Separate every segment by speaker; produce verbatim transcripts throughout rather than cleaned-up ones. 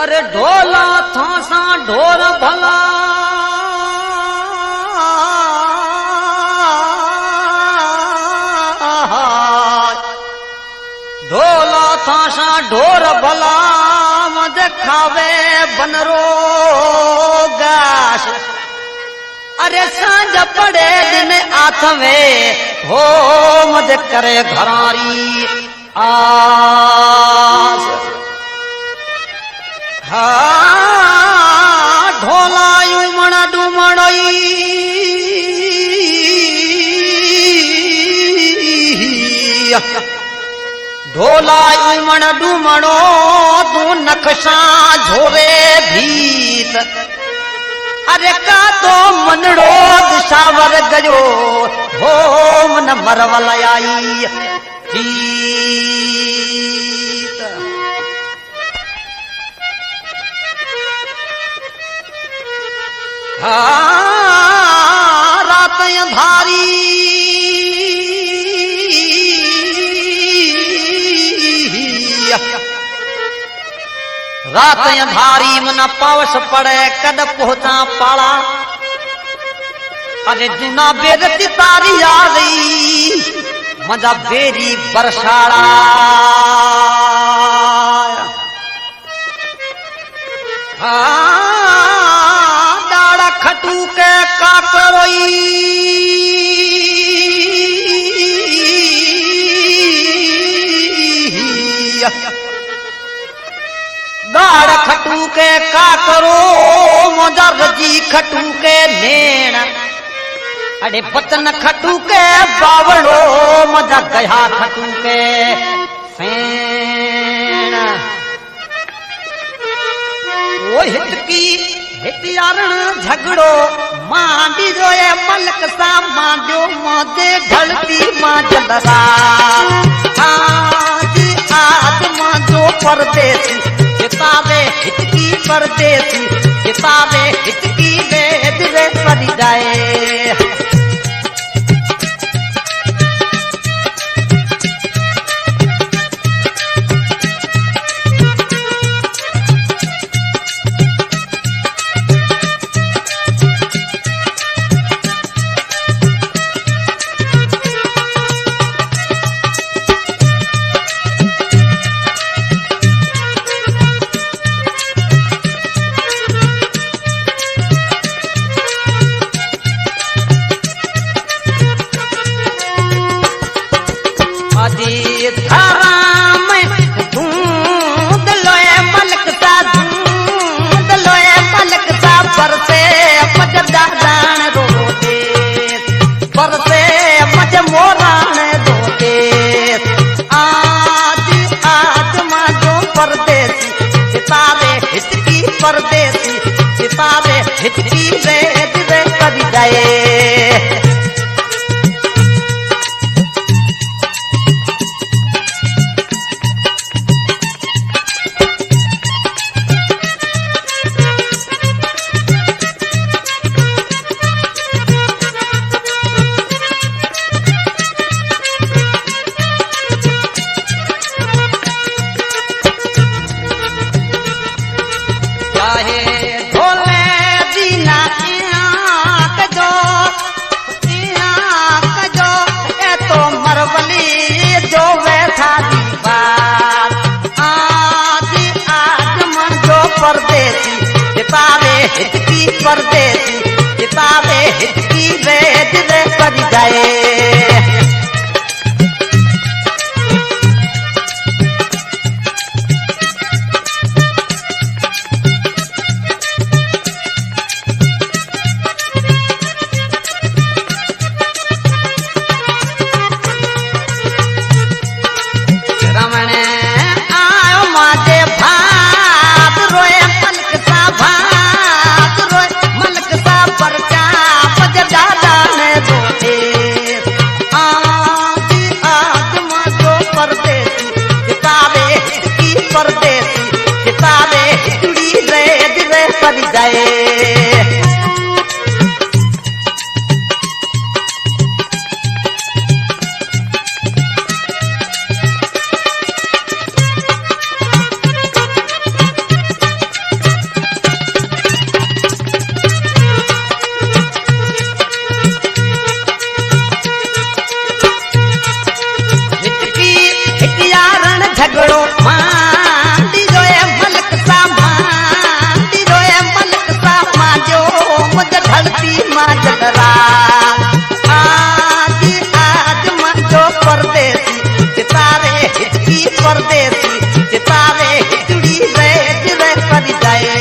Speaker 1: अरे ढोला थासा ढोर भला ढोला थासा ढोर भला मद खावे बनरो गाश अरे सांझ पड़े दिन आथवे हो मद करे घरारी आस हा ढोला उमण डुमड़ई ढोला उमण डुमड़ो तू नक्शा झोरे भीत अरे का तो मनड़ो दिशावर गयो हो मन मरवल आई जीत हाँ रात अंधारी रात अंधारी मन पावस पड़े कद पहुंचा पाला अरे जुना बेरती तारी आ गई मजा बेरी बरसाड़ा हाँ दाड़ा खटू के काकरोई दाड़ खटू के का करो मदर जी खटू के नेण अरे बचन खटू के बावड़ो मजा गया खटू के सेण वो हित की हितियारण झगड़ो मांडी रोए मलक सा मांडो मोदे ढलती मां जलसा आज आज मांडो परदेसी किताबे हितकी परदेसी किताबे हितकी वेद वे पढ़ जाए परदेसी किताबे हितकी वेद वे पढ़ जाए हितकी परदेसी किताबे हितकी वेद वे पढ़ जाए रमण आयो माते भात रोए पलक सा भात रोए मलक सा परचा पज दादा ने दोते आज आज मातो परदेसी किताबे हितकी परदेसी किताबे हितड़ी वेद वे पढ़ जाए झगड़ो मांडी रोए मलक सा मांडी रोए मलक सा मांजो मुझे ढलती मां जगरा आज आज मांजो परदेसी सितारे हिचकी परदेसी सितारे हिचड़ी रे रे कर जाए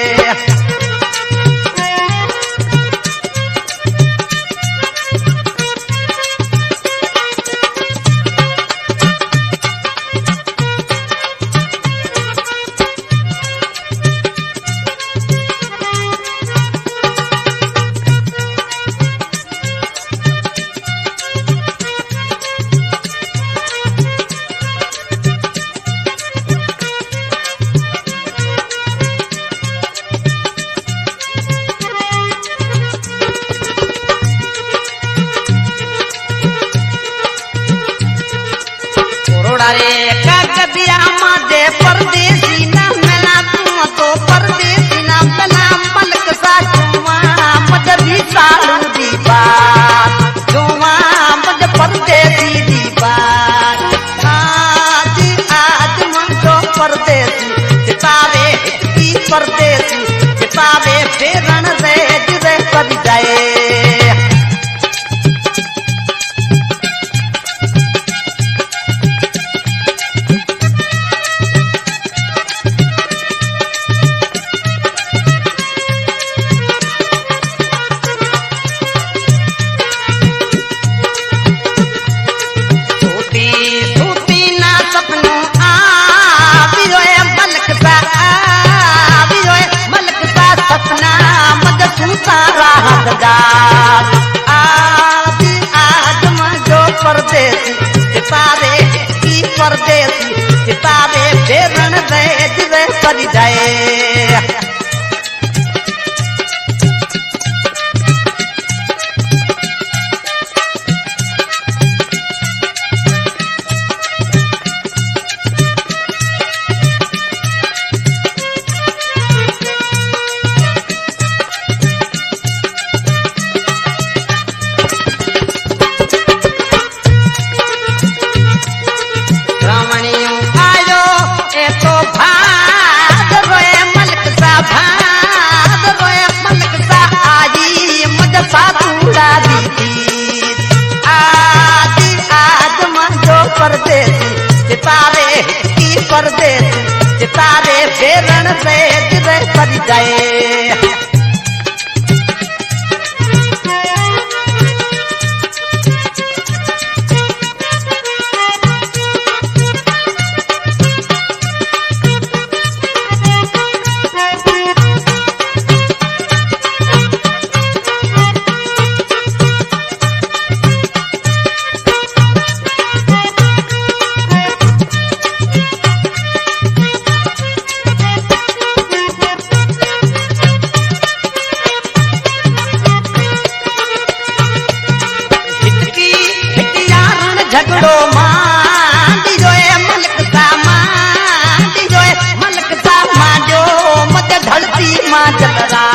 Speaker 1: रे कागदिया माजे परदेसी ना मिला तू तो परदेसी ना मिला मलक सा जुआ मजरी सालू दी बात जुआ मज परदेसी दी बात आज आज मंजो परदेसी सितारे हिचकी परदेसी सितारे फेरन रे रे कर जाए आज आज मंजो परदेसी सितारे की परदेसी सितारे फेरन रे रे कर जाए परदेसी सितारे की परदेसी सितारे फेरन से रे कर जाए झगड़ो मांडी रोए मलक सा मांडी रोए मलक सा मांजो मुझे ढलती मां जगरा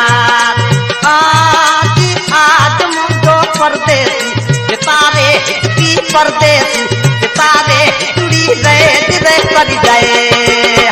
Speaker 1: आज आज मुझो परदेसी सितारे हिचकी परदेसी सितारे हिचड़ी रे रे कर जाए